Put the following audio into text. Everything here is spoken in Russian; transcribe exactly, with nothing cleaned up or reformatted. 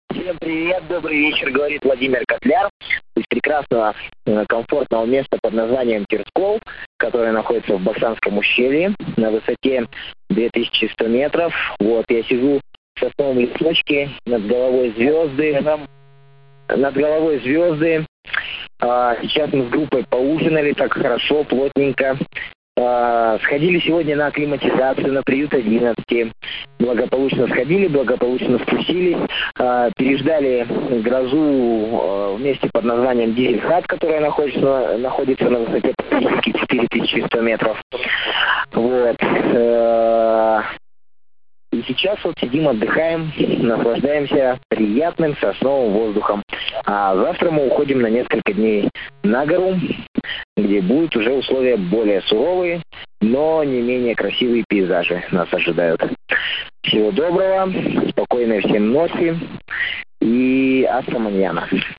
Всем привет, добрый вечер, говорит Владимир Котляр из прекрасного, комфортного места под названием Терскол, которое находится в Баксанском ущелье на высоте две тысячи сто метров. Вот, я сижу в сосновом лесочке, над головой звезды, над головой звезды. А, сейчас мы с группой поужинали так хорошо, плотненько. А, сходили сегодня на акклиматизацию, на приют одиннадцать. Благополучно сходили, благополучно спустились. А, переждали грозу а, в месте под названием Дизельхат, которая находится, находится на высоте практически четыре тысячи сто метров. Вот. А, и сейчас вот сидим, отдыхаем, наслаждаемся приятным сосновым воздухом. А завтра мы уходим на несколько дней на гору, где будут уже условия более суровые, но не менее красивые пейзажи нас ожидают. Всего доброго, спокойной всем ночи и астра маньяна.